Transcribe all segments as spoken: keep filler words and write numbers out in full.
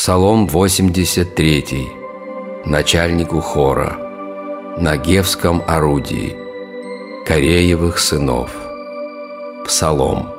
Псалом восемьдесят три. Начальнику хора. На гевском орудии. Кореевых сынов. Псалом.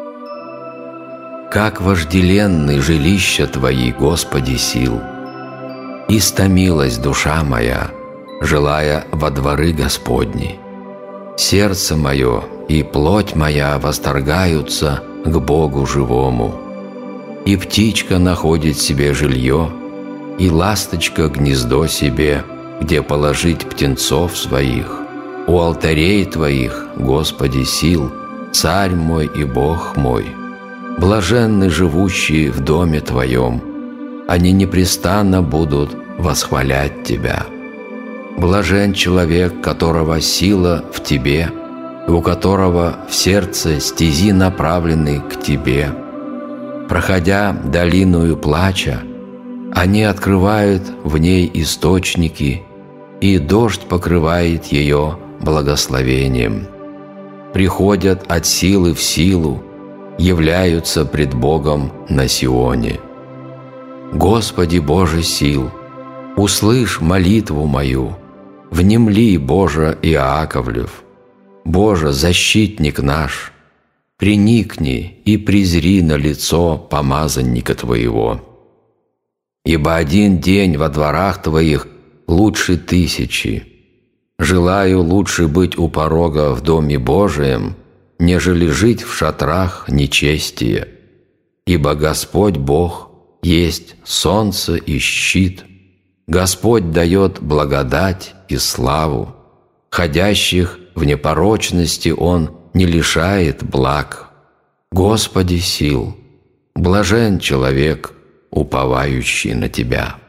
Как вожделенны жилища Твои, Господи, сил! Истомилась душа моя, желая во дворы Господни. Сердце мое и плоть моя восторгаются к Богу живому. И птичка находит себе жилье, и ласточка гнездо себе, где положить птенцов своих. У алтарей Твоих, Господи, сил, Царь мой и Бог мой. Блаженны живущие в доме Твоем, они непрестанно будут восхвалять Тебя. Блажен человек, которого сила в Тебе, и у которого в сердце стези направлены к Тебе. Проходя долиною плача, они открывают в ней источники, и дождь покрывает ее благословением. Приходят от силы в силу, являются пред Богом на Сионе. Господи Боже сил, услышь молитву мою, внемли, Боже Иаковлев. Боже, защитник наш, приникни и презри на лицо помазанника Твоего. Ибо один день во дворах Твоих лучше тысячи. Желаю лучше быть у порога в Доме Божием, нежели жить в шатрах нечестия. Ибо Господь Бог есть солнце и щит. Господь дает благодать и славу. Ходящих в непорочности Он не лишает благ. Господи сил, блажен человек, уповающий на Тебя.